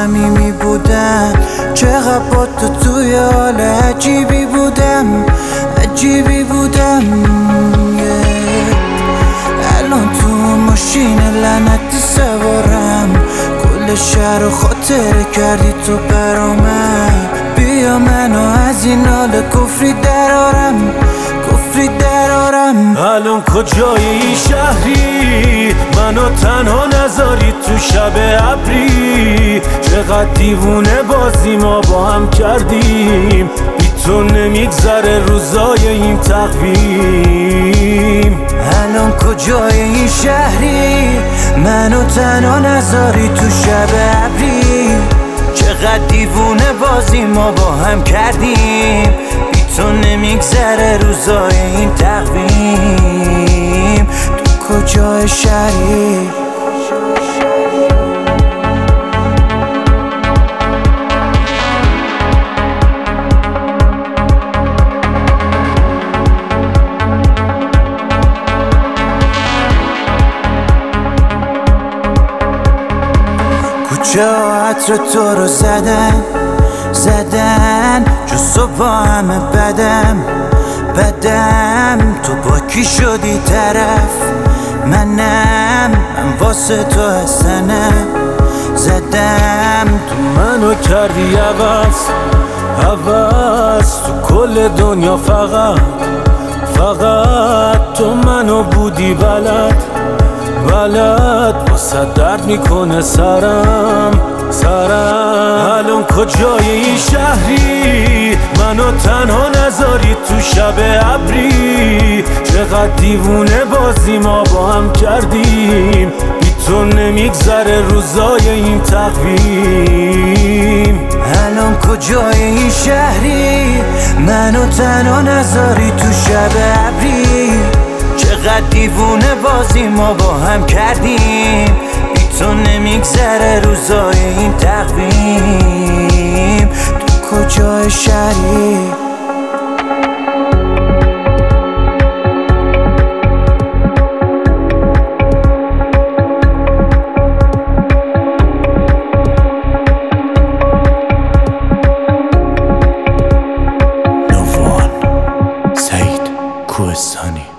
صمیمی بودم، چقدر با تو توی حال عجیبی بودم الان تو ماشین لعنتی سوارم، کل شهر رو خاطره کردی تو برامم. بیا منو از این حال کفری درارم الان کجای این شهری؟ منو تنها نذاری تو شب ابری. چقدر دیوونه بازی ما با هم کردیم، بی تو نمیگذره روزای این تقویم. الان کجای این شهری؟ منو تنها نذاری تو شب ابری. چقدر دیوونه بازی ما با هم کردیم، بی تو نمیگذره روزای این تقویم. تو کجای شهری؟ کوچه ها عطر تو رو زدن جز صبح همه بدم تو با کی شدی طرف؟ من واسه تو حسنم زدم. تو منو کردی عوض تو کل دنیا، فقط تو منو بودی بلد واسه درد میکنه سرم. الان کجای این شهری؟ منو تنها نذاری تو شب ابری. چقدر دیوونه بازی ما با هم کردیم، بی تو نمیگذره روزای این تقویم. الان کجای این شهری؟ منو تنها نذاری تو شب ابری. چقدر دیوونه بازی ما با هم کردیم، بی تو نمیگذره روزای این تقویم. تو کجای شهری؟ سعید کوهستانی.